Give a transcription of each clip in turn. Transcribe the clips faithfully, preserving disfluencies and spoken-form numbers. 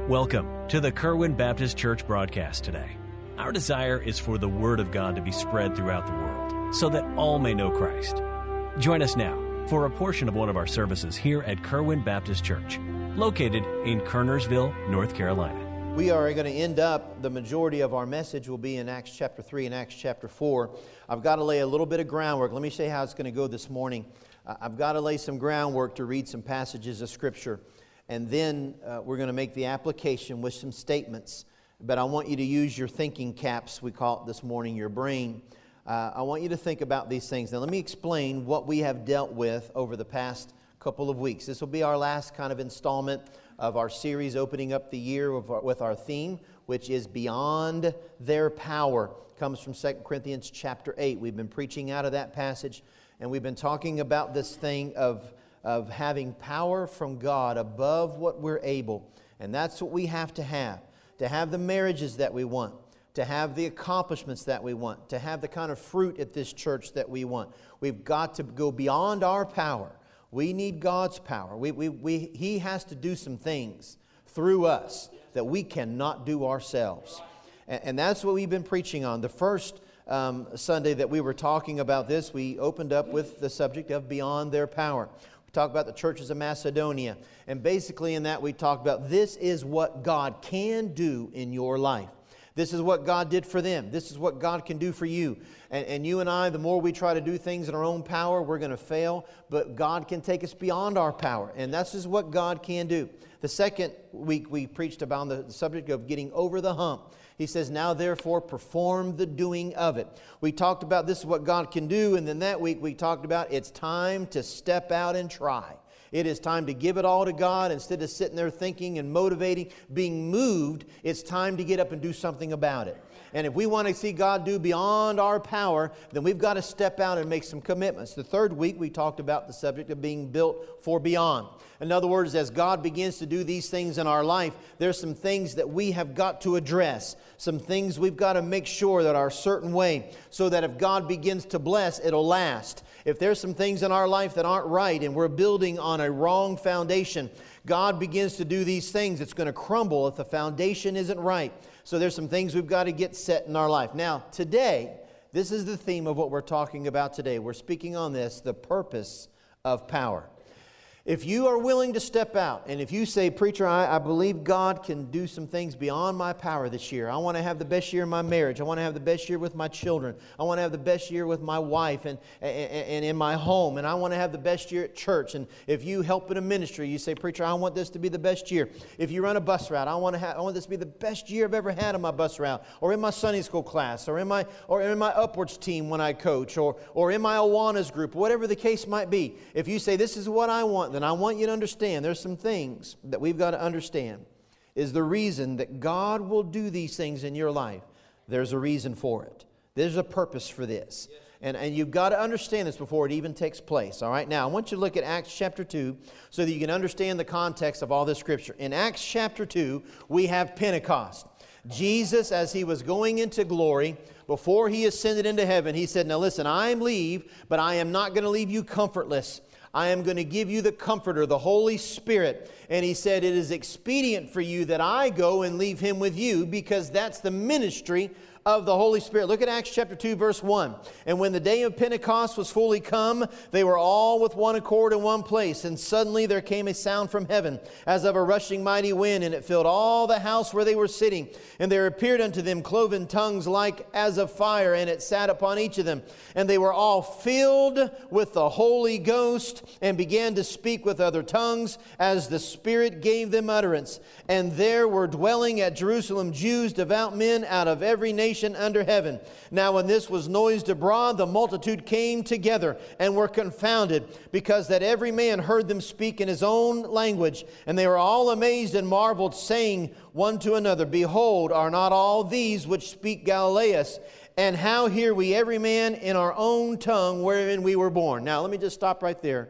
Welcome to the Kerwin Baptist Church broadcast today. Our desire is for the Word of God to be spread throughout the world so that all may know Christ. Join us now for a portion of one of our services here at Kerwin Baptist Church, located in Kernersville, North Carolina. We are going to end up, the majority of our message will be in Acts chapter three and Acts chapter four. I've got to lay a little bit of groundwork. Let me show you how it's going to go this morning. Uh, I've got to lay some groundwork to read some passages of Scripture. And then uh, we're going to make the application with some statements. But I want you to use your thinking caps, we call it this morning, your brain. Uh, I want you to think about these things. Now let me explain what we have dealt with over the past couple of weeks. This will be our last kind of installment of our series opening up the year with our, with our theme, which is Beyond Their Power. It comes from Second Corinthians chapter eight. We've been preaching out of that passage, and we've been talking about this thing of of having power from God above what we're able. And that's what we have to have. To have the marriages that we want. To have the accomplishments that we want. To have the kind of fruit at this church that we want. We've got to go beyond our power. We need God's power. We, we, we, He has to do some things through us that we cannot do ourselves. And, and that's what we've been preaching on. The first um, Sunday that we were talking about this, we opened up with the subject of beyond their power. We talked about the churches of Macedonia. And basically in that we talked about this is what God can do in your life. This is what God did for them. This is what God can do for you. And, and you and I, the more we try to do things in our own power, we're going to fail. But God can take us beyond our power. And that's just what God can do. The second week we preached about the subject of getting over the hump. He says, now therefore perform the doing of it. We talked about this is what God can do. And then that week we talked about it's time to step out and try. It is time to give it all to God instead of sitting there thinking and motivating, being moved. It's time to get up and do something about it. And if we want to see God do beyond our power, then we've got to step out and make some commitments. The third week we talked about the subject of being built for beyond. In other words, as God begins to do these things in our life, there's some things that we have got to address. Some things we've got to make sure that are a certain way so that if God begins to bless, it'll last. If there's some things in our life that aren't right and we're building on a wrong foundation, God begins to do these things. It's going to crumble if the foundation isn't right. So there's some things we've got to get set in our life. Now, today, this is the theme of what we're talking about today. We're speaking on this, the purpose of power. If you are willing to step out, and if you say, preacher, I, I believe God can do some things beyond my power this year. I want to have the best year in my marriage. I want to have the best year with my children. I want to have the best year with my wife and, and, and in my home. And I want to have the best year at church. And if you help in a ministry, you say, preacher, I want this to be the best year. If you run a bus route, I want to have, I want this to be the best year I've ever had on my bus route, or in my Sunday school class, or in my or in my Upwards team when I coach, or or in my Awanas group, whatever the case might be. If you say, this is what I want, then I want you to understand there's some things that we've got to understand is the reason that God will do these things in your life. There's a reason for it. There's a purpose for this. And, and you've got to understand this before it even takes place. All right, now I want you to look at Acts chapter two so that you can understand the context of all this Scripture. In Acts chapter two, we have Pentecost. Jesus, as He was going into glory, before He ascended into heaven, He said, now listen, I leave, but I am not going to leave you comfortless. I am going to give you the Comforter, the Holy Spirit. And He said, it is expedient for you that I go and leave Him with you, because that's the ministry of the Holy Spirit. Look at Acts chapter two, verse one. And when the day of Pentecost was fully come, they were all with one accord in one place. And suddenly there came a sound from heaven, as of a rushing mighty wind, and it filled all the house where they were sitting. And there appeared unto them cloven tongues like as of fire, and it sat upon each of them. And they were all filled with the Holy Ghost, and began to speak with other tongues, as the Spirit gave them utterance. And there were dwelling at Jerusalem Jews, devout men out of every nation under heaven. Now when this was noised abroad, the multitude came together and were confounded, because that every man heard them speak in his own language. And they were all amazed and marveled, saying one to another, behold, are not all these which speak Galileus? And how hear we every man in our own tongue wherein we were born? Now let me just stop right there.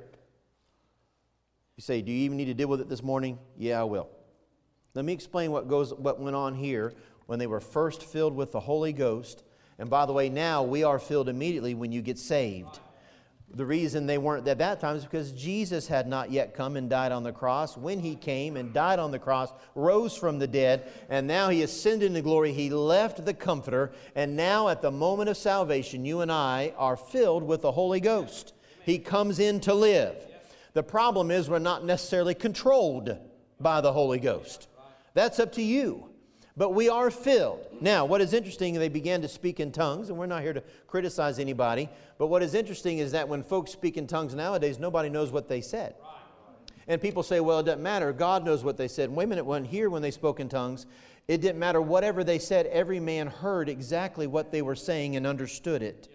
You say, do you even need to deal with it this morning? Yeah, I will. Let me explain what goes, what went on here when they were first filled with the Holy Ghost. And by the way, now we are filled immediately when you get saved. The reason they weren't at that time is because Jesus had not yet come and died on the cross. When He came and died on the cross, rose from the dead, and now He ascended into glory, He left the Comforter, and now at the moment of salvation, you and I are filled with the Holy Ghost. He comes in to live. The problem is we're not necessarily controlled by the Holy Ghost. That's up to you. But we are filled. Now, what is interesting, they began to speak in tongues, and we're not here to criticize anybody, but what is interesting is that when folks speak in tongues nowadays, nobody knows what they said. And people say, well, it doesn't matter. God knows what they said. Wait a minute, when here when they spoke in tongues, it didn't matter whatever they said. Every man heard exactly what they were saying and understood it.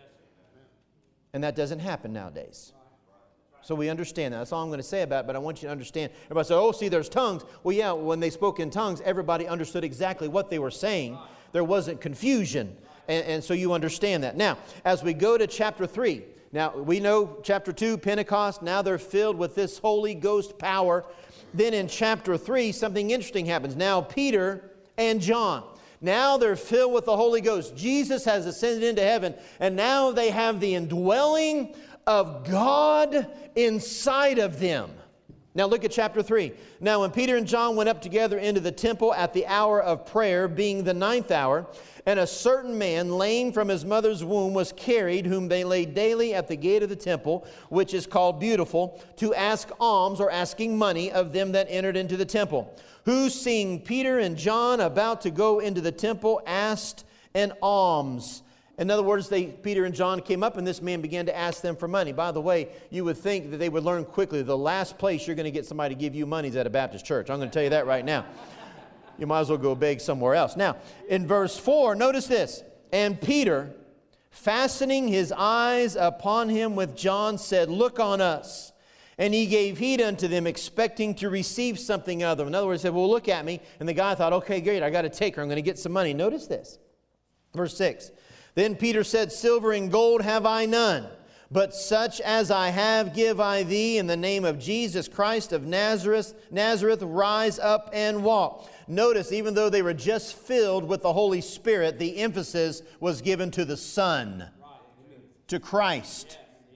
And that doesn't happen nowadays. So we understand that. That's all I'm going to say about it, but I want you to understand. Everybody says, oh, see, there's tongues. Well, yeah, when they spoke in tongues, everybody understood exactly what they were saying. There wasn't confusion. And, and so you understand that. Now, as we go to chapter three, now we know chapter two, Pentecost, now they're filled with this Holy Ghost power. Then in chapter three, something interesting happens. Now Peter and John, now they're filled with the Holy Ghost. Jesus has ascended into heaven, and now they have the indwelling of God inside of them. Now look at chapter three. Now when Peter and John went up together into the temple at the hour of prayer, being the ninth hour, and a certain man, lame from his mother's womb, was carried, whom they laid daily at the gate of the temple, which is called Beautiful, to ask alms, or asking money, of them that entered into the temple. Who, seeing Peter and John about to go into the temple, asked an alms. In other words, they, Peter and John came up, and this man began to ask them for money. By the way, you would think that they would learn quickly, the last place you're going to get somebody to give you money is at a Baptist church. I'm going to tell you that right now. You might as well go beg somewhere else. Now, in verse four, notice this. And Peter, fastening his eyes upon him with John, said, Look on us. And he gave heed unto them, expecting to receive something out of them. In other words, he said, well, look at me. And the guy thought, okay, great, I got to take her. I'm going to get some money. Notice this. Verse six. Then Peter said, Silver and gold have I none, but such as I have give I thee. In the name of Jesus Christ of Nazareth, Nazareth, rise up and walk. Notice, even though they were just filled with the Holy Spirit, the emphasis was given to the Son, to Christ.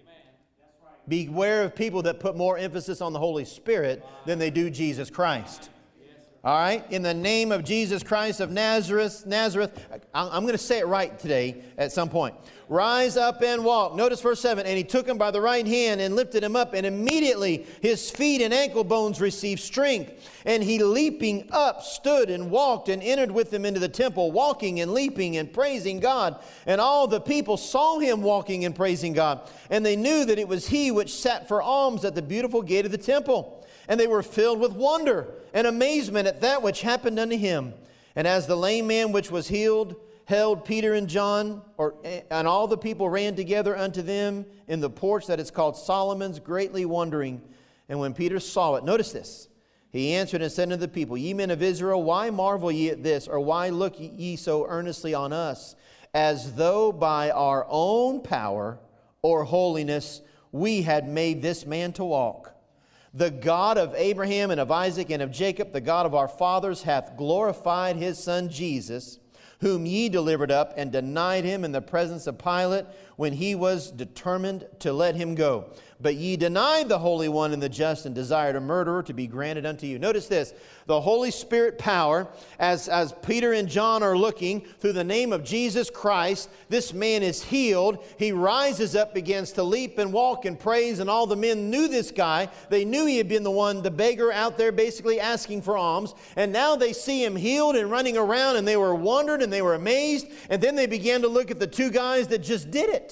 Beware of people that put more emphasis on the Holy Spirit than they do Jesus Christ. All right? In the name of Jesus Christ of Nazareth, Nazareth, I'm going to say it right today at some point. Rise up and walk. Notice verse seven. And he took him by the right hand and lifted him up, and immediately his feet and ankle bones received strength. And he, leaping up, stood and walked and entered with them into the temple, walking and leaping and praising God. And all the people saw him walking and praising God. And they knew that it was he which sat for alms at the beautiful gate of the temple. And they were filled with wonder and amazement at that which happened unto him. And as the lame man which was healed held Peter and John, or and all the people ran together unto them in the porch that is called Solomon's, greatly wondering. And when Peter saw it, notice this, he answered and said unto the people, Ye men of Israel, why marvel ye at this, or why look ye so earnestly on us, as though by our own power or holiness we had made this man to walk? The God of Abraham and of Isaac and of Jacob, the God of our fathers, hath glorified his Son Jesus, whom ye delivered up and denied him in the presence of Pilate, when he was determined to let him go. But ye denied the Holy One and the just, and desired a murderer to be granted unto you. Notice this, the Holy Spirit power, as, as Peter and John are looking, through the name of Jesus Christ, this man is healed. He rises up, begins to leap and walk and praise, and all the men knew this guy. They knew he had been the one, the beggar out there basically asking for alms. And now they see him healed and running around, and they were wondered and they were amazed. And then they began to look at the two guys that just did it.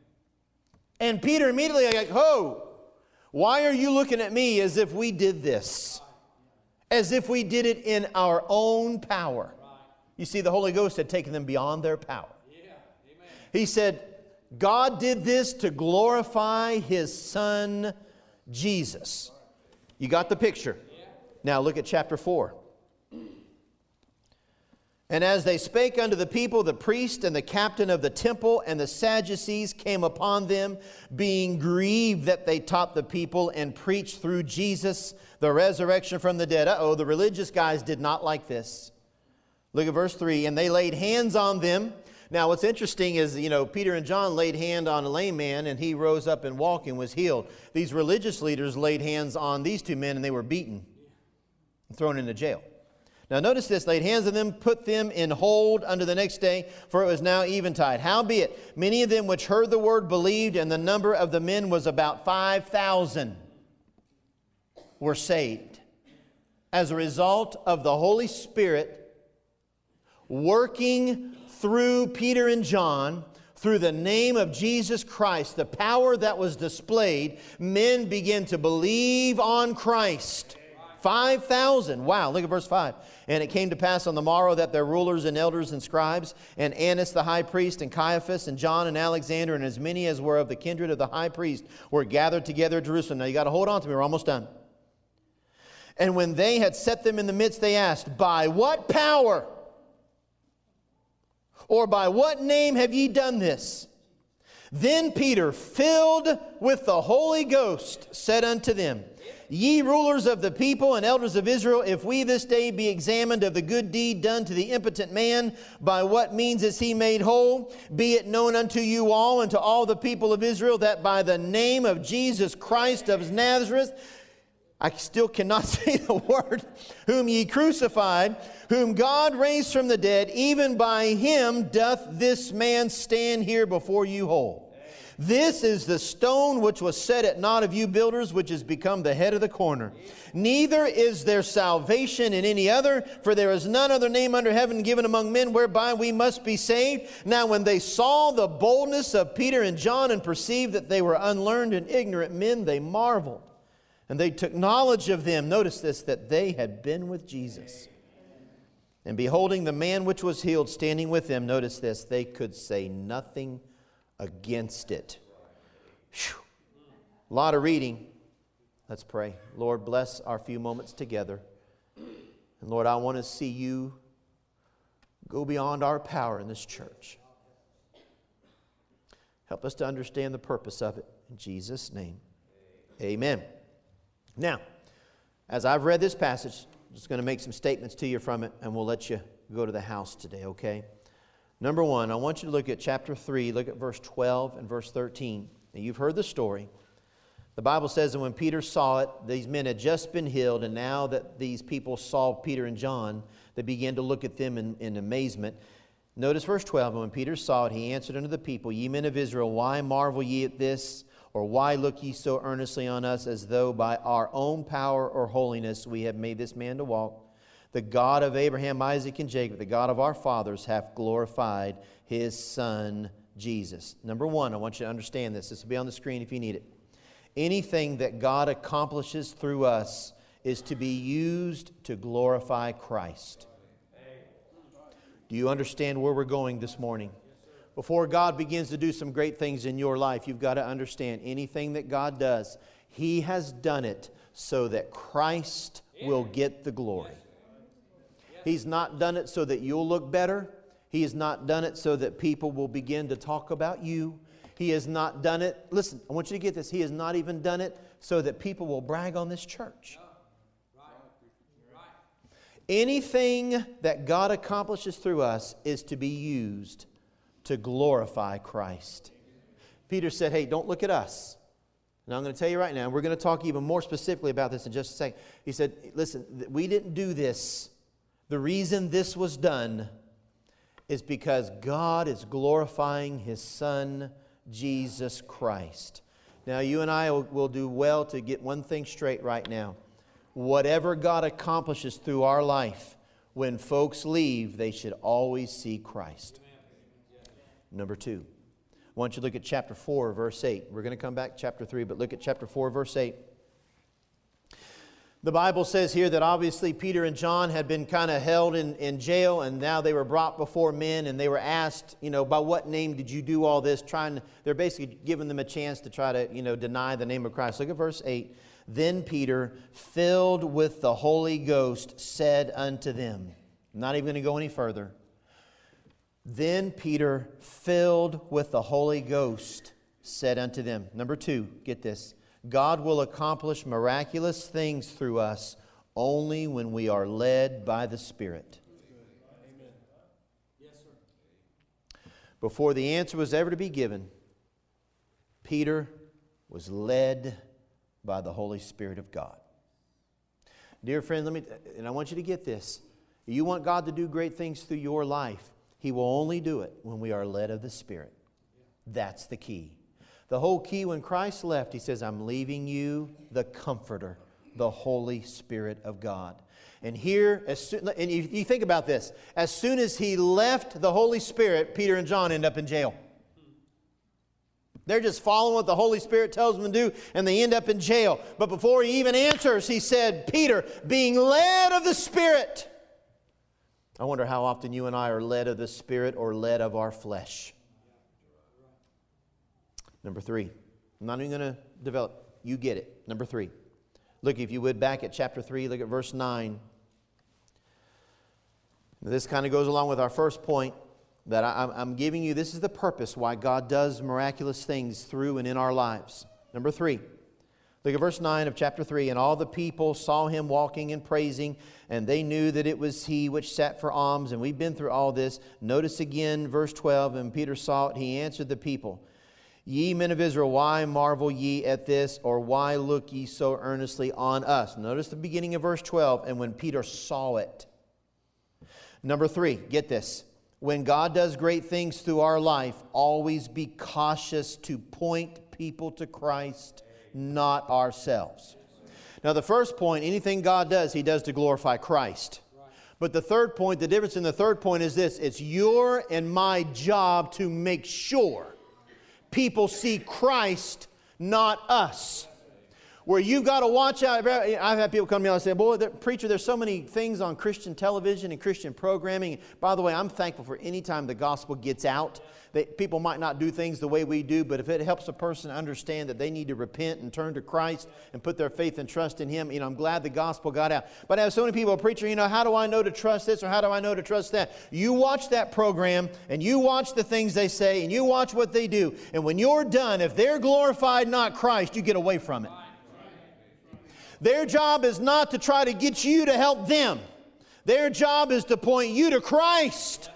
And Peter immediately like, "Ho, why are you looking at me as if we did this? As if we did it in our own power." You see, the Holy Ghost had taken them beyond their power. He said, God did this to glorify his Son, Jesus. You got the picture? Now look at chapter four. And as they spake unto the people, the priest and the captain of the temple and the Sadducees came upon them, being grieved that they taught the people and preached through Jesus the resurrection from the dead. Uh-oh, the religious guys did not like this. Look at verse three. And they laid hands on them, Now, what's interesting is, you know, Peter and John laid hand on a lame man, and he rose up and walked and was healed. These religious leaders laid hands on these two men, and they were beaten and thrown into jail. Now, notice this, laid hands on them, put them in hold unto the next day, for it was now eventide. Howbeit, many of them which heard the word believed, and the number of the men was about five thousand were saved, as a result of the Holy Spirit working through Peter and John, through the name of Jesus Christ, the power that was displayed, men began to believe on Christ. five thousand. Wow, look at verse five. And it came to pass on the morrow that their rulers and elders and scribes, and Annas the high priest, and Caiaphas, and John, and Alexander, and as many as were of the kindred of the high priest, were gathered together at Jerusalem. Now you got to hold on to me, we're almost done. And when they had set them in the midst, they asked, by what power or by what name have ye done this? Then Peter, filled with the Holy Ghost, said unto them, Ye rulers of the people and elders of Israel, if we this day be examined of the good deed done to the impotent man, by what means is he made whole? Be it known unto you all and to all the people of Israel that by the name of Jesus Christ of Nazareth, I still cannot say the word, whom ye crucified, whom God raised from the dead, even by him doth this man stand here before you whole. This is the stone which was set at naught of you builders, which is become the head of the corner. Neither is there salvation in any other, for there is none other name under heaven given among men whereby we must be saved. Now when they saw the boldness of Peter and John and perceived that they were unlearned and ignorant men, they marveled. And they took knowledge of them, notice this, that they had been with Jesus. And beholding the man which was healed standing with them, notice this, they could say nothing against it. Whew. A lot of reading. Let's pray. Lord, bless our few moments together. And Lord, I want to see you go beyond our power in this church. Help us to understand the purpose of it. In Jesus' name, amen. Now, as I've read this passage, I'm just going to make some statements to you from it, and we'll let you go to the house today, okay? Number one, I want you to look at chapter three, look at verse twelve and verse thirteen. Now, you've heard the story. The Bible says that when Peter saw it, these men had just been healed, and now that these people saw Peter and John, they began to look at them in, in amazement. Notice verse twelve, and when Peter saw it, he answered unto the people, Ye men of Israel, why marvel ye at this? Or why look ye so earnestly on us, as though by our own power or holiness we have made this man to walk? The God of Abraham, Isaac, and Jacob, the God of our fathers, hath glorified his Son, Jesus. Number one, I want you to understand this. This will be on the screen if you need it. Anything that God accomplishes through us is to be used to glorify Christ. Do you understand where we're going this morning? Before God begins to do some great things in your life, you've got to understand anything that God does, He has done it so that Christ will get the glory. He's not done it so that you'll look better. He has not done it so that people will begin to talk about you. He has not done it, listen, I want you to get this, He has not even done it so that people will brag on this church. Anything that God accomplishes through us is to be used to glorify Christ. Peter said, hey, don't look at us. Now I'm going to tell you right now, we're going to talk even more specifically about this in just a second. He said, listen, we didn't do this. The reason this was done is because God is glorifying His Son, Jesus Christ. Now you and I will, will do well to get one thing straight right now. Whatever God accomplishes through our life, when folks leave, they should always see Christ. Number two, I want you to look at chapter four, verse eight. We're going to come back to chapter three, but look at chapter four, verse eight. The Bible says here that obviously Peter and John had been kind of held in, in jail, and now they were brought before men, and they were asked, you know, by what name did you do all this? Trying, they're basically giving them a chance to try to, you know, deny the name of Christ. Look at verse eight. Then Peter, filled with the Holy Ghost, said unto them, I'm not even going to go any further. Then Peter, filled with the Holy Ghost, said unto them. Number two, get this. God will accomplish miraculous things through us only when we are led by the Spirit. Amen. Yes, sir. before the answer was ever to be given, Peter was led by the Holy Spirit of God. Dear friend, let me, and I want you to get this. You want God to do great things through your life, He will only do it when we are led of the Spirit. That's the key. The whole key when Christ left, He says, I'm leaving you the Comforter, the Holy Spirit of God. And here, as soon, and you, you think about this, as soon as He left the Holy Spirit, Peter and John end up in jail. They're just following what the Holy Spirit tells them to do, and they end up in jail. But before He even answers, He said, Peter, being led of the Spirit. I wonder how often you and I are led of the Spirit or led of our flesh. Number three. I'm not even going to develop. You get it. Number three. Look, if you would, back at chapter three, look at verse nine. This kind of goes along with our first point that I, I'm giving you. This is the purpose why God does miraculous things through and in our lives. Number three. Look at verse nine of chapter three. And all the people saw Him walking and praising, and they knew that it was He which sat for alms. And we've been through all this. Notice again verse twelve. And Peter saw it. He answered the people, Ye men of Israel, why marvel ye at this? Or why look ye so earnestly on us? Notice the beginning of verse twelve. And when Peter saw it. Number three, get this. When God does great things through our life, always be cautious to point people to Christ, not ourselves. Now the first point, anything God does, He does to glorify Christ. But the third point, the difference in the third point is this. It's your and my job to make sure people see Christ, not us. Where you've got to watch out. I've had people come to me and say, boy, the preacher, there's so many things on Christian television and Christian programming. By the way, I'm thankful for any time the gospel gets out. That people might not do things the way we do, but if it helps a person understand that they need to repent and turn to Christ and put their faith and trust in Him, you know, I'm glad the gospel got out. But I have so many people, preacher, you know, how do I know to trust this or how do I know to trust that? You watch that program and you watch the things they say and you watch what they do. And when you're done, if they're glorified, not Christ, you get away from it. Their job is not to try to get you to help them. Their job is to point you to Christ.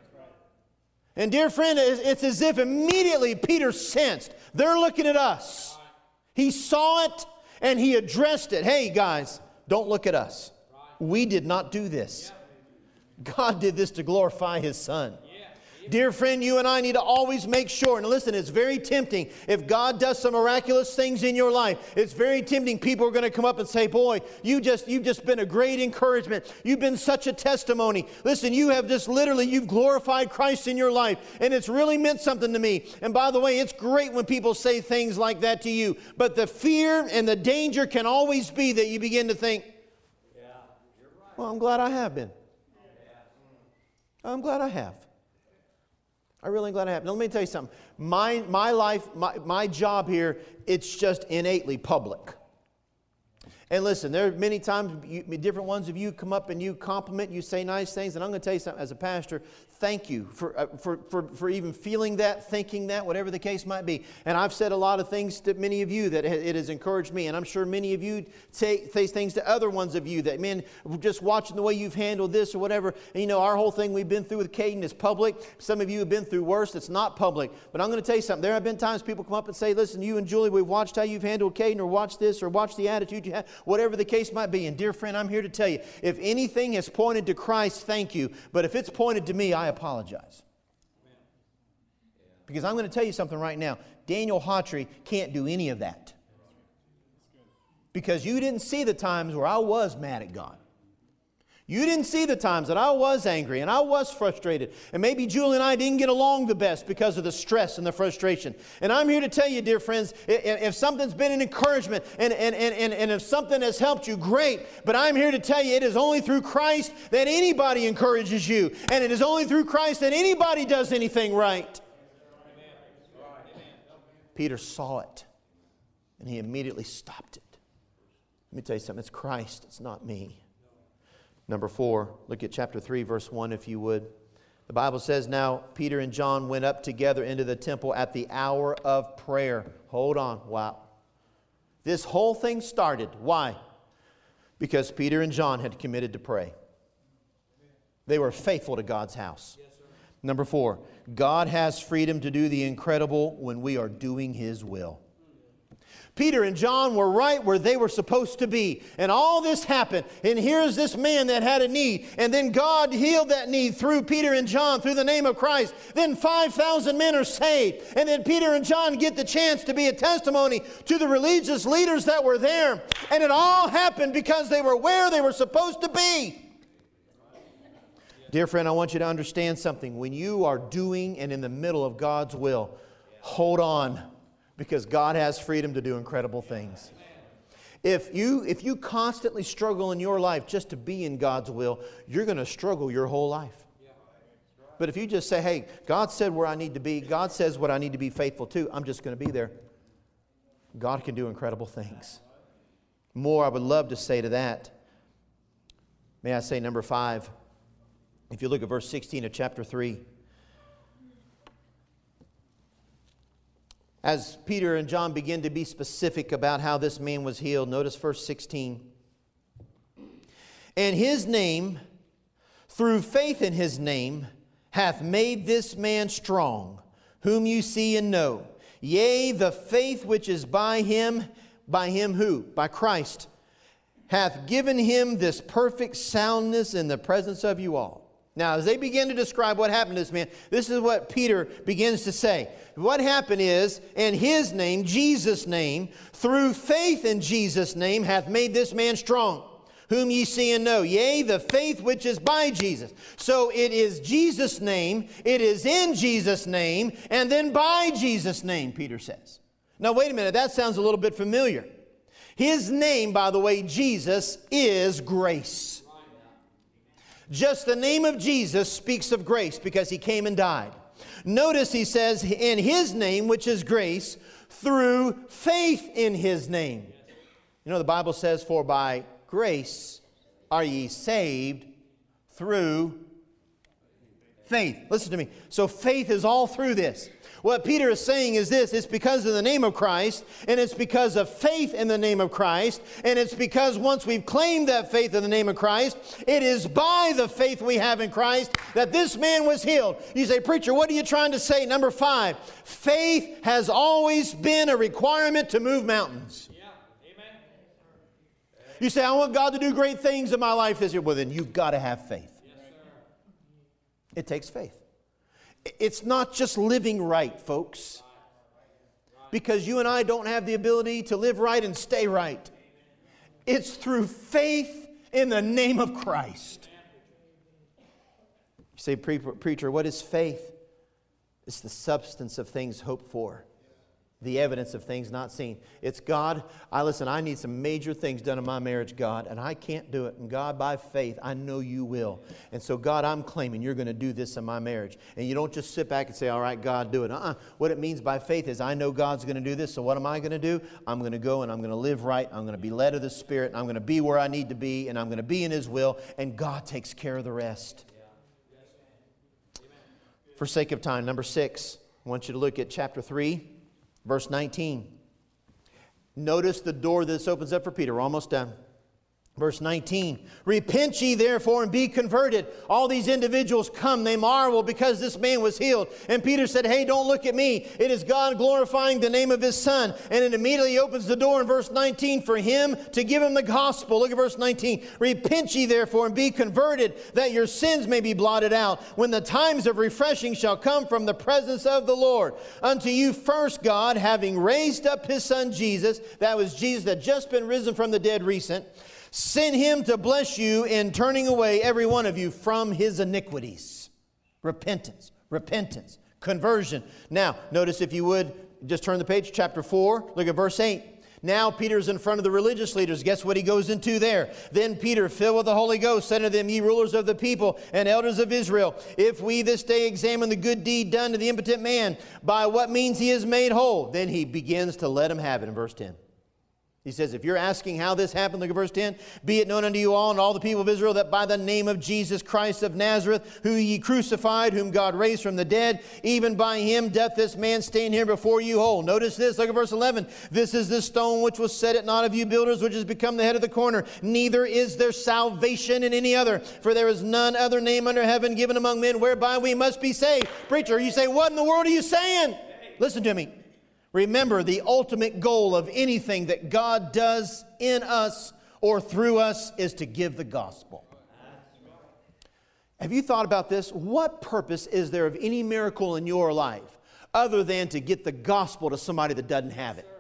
And dear friend, it's as if immediately Peter sensed, they're looking at us. He saw it and he addressed it. Hey guys, don't look at us. We did not do this. God did this to glorify His Son. Dear friend, you and I need to always make sure, and listen, it's very tempting. If God does some miraculous things in your life, it's very tempting. People are going to come up and say, boy, you just, you've just been a great encouragement. You've been such a testimony. Listen, you have just literally, you've glorified Christ in your life, and it's really meant something to me. And by the way, it's great when people say things like that to you, but the fear and the danger can always be that you begin to think, yeah, you're right. Well, I'm glad I have been. I'm glad I have. I'm really glad I have. Now, let me tell you something. My, my life, my, my job here, it's just innately public. And listen, there are many times, you, different ones of you come up and you compliment, you say nice things. And I'm going to tell you something, as a pastor, thank you for, uh, for, for, for even feeling that, thinking that, whatever the case might be. And I've said a lot of things to many of you that it has encouraged me. And I'm sure many of you say, say things to other ones of you that, man, just watching the way you've handled this or whatever. And you know, our whole thing we've been through with Caden is public. Some of you have been through worse. It's not public. But I'm going to tell you something. There have been times people come up and say, listen, you and Julie, we've watched how you've handled Caden, or watched this, or watched the attitude you have, whatever the case might be. And dear friend, I'm here to tell you, if anything has pointed to Christ, thank you. But if it's pointed to me, I apologize. Because I'm going to tell you something right now. Daniel Hawtrey can't do any of that. Because you didn't see the times where I was mad at God. You didn't see the times that I was angry and I was frustrated. And maybe Julie and I didn't get along the best because of the stress and the frustration. And I'm here to tell you, dear friends, if something's been an encouragement and, and, and, and if something has helped you, great. But I'm here to tell you, it is only through Christ that anybody encourages you. And it is only through Christ that anybody does anything right. Peter saw it and he immediately stopped it. Let me tell you something. It's Christ. It's not me. Number four, look at chapter three, verse one, if you would. The Bible says, now Peter and John went up together into the temple at the hour of prayer. Hold on. Wow. This whole thing started. Why? Because Peter and John had committed to pray. They were faithful to God's house. Number four, God has freedom to do the incredible when we are doing His will. Peter and John were right where they were supposed to be. And all this happened. And here's this man that had a need. And then God healed that need through Peter and John, through the name of Christ. Then five thousand men are saved. And then Peter and John get the chance to be a testimony to the religious leaders that were there. And it all happened because they were where they were supposed to be. Dear friend, I want you to understand something. When you are doing and in the middle of God's will, hold on. Because God has freedom to do incredible things. If you, if you constantly struggle in your life just to be in God's will, you're going to struggle your whole life. But if you just say, hey, God said where I need to be, God says what I need to be faithful to, I'm just going to be there. God can do incredible things. More I would love to say to that. May I say number five? If you look at verse sixteen of chapter three. As Peter and John begin to be specific about how this man was healed, notice verse sixteen. And His name, through faith in His name, hath made this man strong, whom you see and know. Yea, the faith which is by Him, by Him who? By Christ, hath given Him this perfect soundness in the presence of you all. Now, as they begin to describe what happened to this man, this is what Peter begins to say. What happened is, in His name, Jesus' name, through faith in Jesus' name, hath made this man strong, whom ye see and know. Yea, the faith which is by Jesus. So it is Jesus' name, it is in Jesus' name, and then by Jesus' name, Peter says. Now, wait a minute, that sounds a little bit familiar. His name, by the way, Jesus, is grace. Just the name of Jesus speaks of grace because He came and died. Notice He says, in His name, which is grace, through faith in His name. You know, the Bible says, for by grace are ye saved through faith. Listen to me. So faith is all through this. What Peter is saying is this, it's because of the name of Christ, and it's because of faith in the name of Christ, and it's because once we've claimed that faith in the name of Christ, it is by the faith we have in Christ that this man was healed. You say, preacher, what are you trying to say? Number five, faith has always been a requirement to move mountains. Yeah. Amen. You say, I want God to do great things in my life this year. Well, then you've got to have faith. Yes, sir. It takes faith. It's not just living right, folks. Because you and I don't have the ability to live right and stay right. It's through faith in the name of Christ. You say, preacher, what is faith? It's the substance of things hoped for. The evidence of things not seen. It's God, I listen, I need some major things done in my marriage, God, and I can't do it. And God, by faith, I know you will. And so, God, I'm claiming you're going to do this in my marriage. And you don't just sit back and say, all right, God, do it. Uh-uh. What it means by faith is I know God's going to do this. So what am I going to do? I'm going to go and I'm going to live right. I'm going to be led of the Spirit. And I'm going to be where I need to be. And I'm going to be in His will. And God takes care of the rest. For sake of time, number six, I want you to look at chapter three. Verse nineteen. Notice the door this opens up for Peter. We're almost done. Verse nineteen. Repent ye therefore and be converted. All these individuals come. They marvel because this man was healed. And Peter said, hey, don't look at me. It is God glorifying the name of His Son. And it immediately opens the door in verse nineteen for Him to give him the gospel. Look at verse nineteen. Repent ye therefore and be converted, that your sins may be blotted out, when the times of refreshing shall come from the presence of the Lord. Unto you first God, having raised up His Son Jesus, that was Jesus that just been risen from the dead recent, send Him to bless you in turning away every one of you from his iniquities. Repentance, repentance, conversion. Now, notice if you would, just turn the page, chapter four, look at verse eight. Now Peter's in front of the religious leaders. Guess what he goes into there? Then Peter, filled with the Holy Ghost, said unto them, ye rulers of the people and elders of Israel, if we this day examine the good deed done to the impotent man, by what means he is made whole, then he begins to let him have it in verse ten. He says, if you're asking how this happened, look at verse ten. Be it known unto you all and all the people of Israel that by the name of Jesus Christ of Nazareth, who ye crucified, whom God raised from the dead, even by him doth this man stand here before you whole. Notice this, look at verse eleven. This is the stone which was set at naught of you builders, which has become the head of the corner. Neither is there salvation in any other, for there is none other name under heaven given among men whereby we must be saved. Preacher, you say, what in the world are you saying? Listen to me. Remember, the ultimate goal of anything that God does in us or through us is to give the gospel. Have you thought about this? What purpose is there of any miracle in your life other than to get the gospel to somebody that doesn't have it?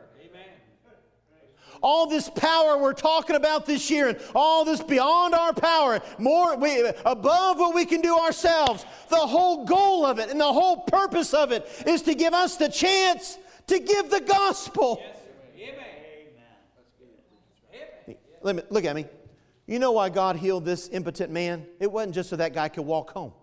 All this power we're talking about this year, and all this beyond our power, more we, above what we can do ourselves, the whole goal of it and the whole purpose of it is to give us the chance to give the gospel. Yes, Amen. Let me, look at me. You know why God healed this impotent man? It wasn't just so that guy could walk home.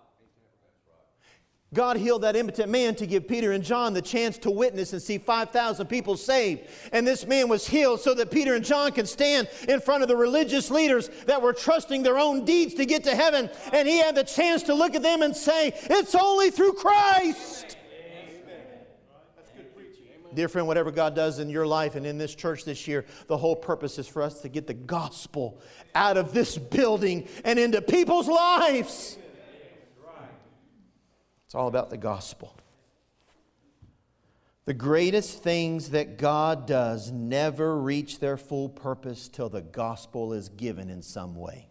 God healed that impotent man to give Peter and John the chance to witness and see five thousand people saved. And this man was healed so that Peter and John can stand in front of the religious leaders that were trusting their own deeds to get to heaven. And he had the chance to look at them and say, it's only through Christ. Dear friend, whatever God does in your life and in this church this year, the whole purpose is for us to get the gospel out of this building and into people's lives. It's all about the gospel. The greatest things that God does never reach their full purpose till the gospel is given in some way.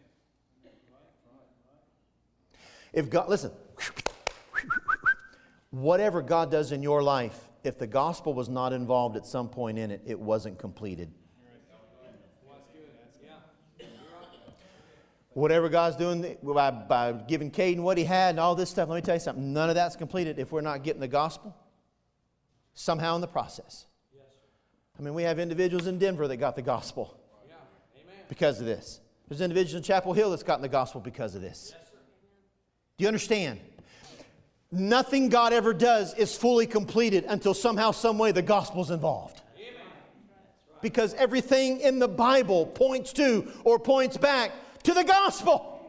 If God, listen, whatever God does in your life, if the gospel was not involved at some point in it, it wasn't completed. Whatever God's doing by, by giving Caden what he had and all this stuff, let me tell you something, none of that's completed if we're not getting the gospel somehow in the process. I mean, we have individuals in Denver that got the gospel because of this. There's individuals in Chapel Hill that's gotten the gospel because of this. Do you understand? Nothing God ever does is fully completed until somehow, some way the gospel's involved. Because everything in the Bible points to or points back to the gospel.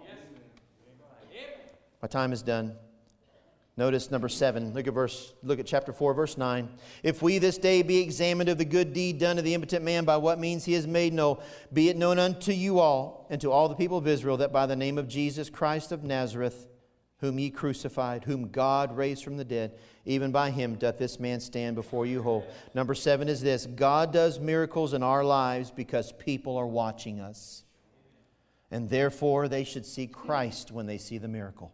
My time is done. Notice number seven. Look at verse. Look at chapter four, verse nine. If we this day be examined of the good deed done to the impotent man, by what means he has made known, be it known unto you all and to all the people of Israel, that by the name of Jesus Christ of Nazareth, whom ye crucified, whom God raised from the dead, even by him doth this man stand before you whole. Number seven is this. God does miracles in our lives because people are watching us. And therefore they should see Christ when they see the miracle.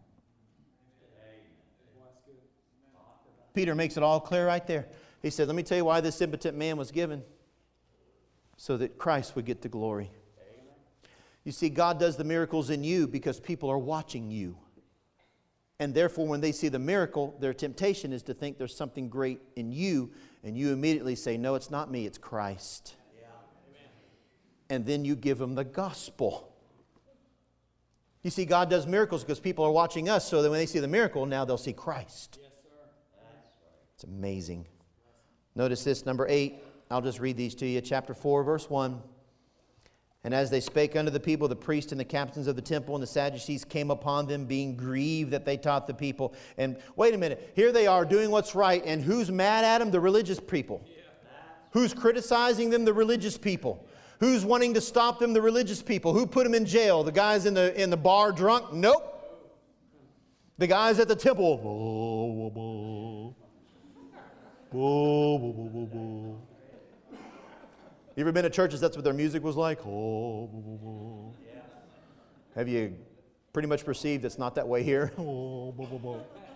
Peter makes it all clear right there. He said, let me tell you why this impotent man was given. So that Christ would get the glory. You see, God does the miracles in you because people are watching you. And therefore, when they see the miracle, their temptation is to think there's something great in you. And you immediately say, no, it's not me, it's Christ. Yeah. And then you give them the gospel. You see, God does miracles because people are watching us. So that when they see the miracle, now they'll see Christ. Yes, sir. It's amazing. Notice this, number eight. I'll just read these to you. Chapter four, verse one. And as they spake unto the people, the priests and the captains of the temple and the Sadducees came upon them, being grieved that they taught the people. And wait a minute, here they are doing what's right, and who's mad at them? The religious people. Who's criticizing them? The religious people. Who's wanting to stop them? The religious people. Who put them in jail? The guys in the in the bar drunk? Nope. The guys at the temple. Whoa, whoa, whoa, whoa, whoa, whoa. You ever been to churches that's what their music was like? Oh, boo, boo, boo. Yeah. Have you pretty much perceived it's not that way here? Oh, boo, boo, boo.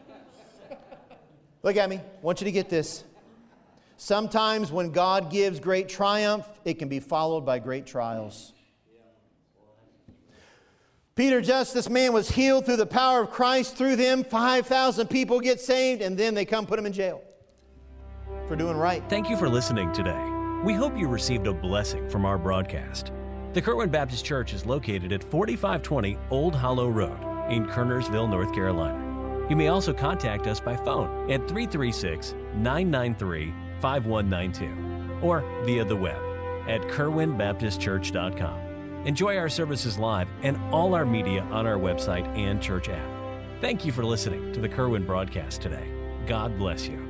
Look at me. I want you to get this. Sometimes when God gives great triumph, it can be followed by great trials. Peter, just this man was healed through the power of Christ. Through them, five thousand people get saved, and then they come put him in jail for doing right. Thank you for listening today. We hope you received a blessing from our broadcast. The Kerwin Baptist Church is located at forty-five twenty Old Hollow Road in Kernersville, North Carolina. You may also contact us by phone at three three six, nine nine three, five one nine two or via the web at kerwin baptist church dot com. Enjoy our services live and all our media on our website and church app. Thank you for listening to the Kerwin broadcast today. God bless you.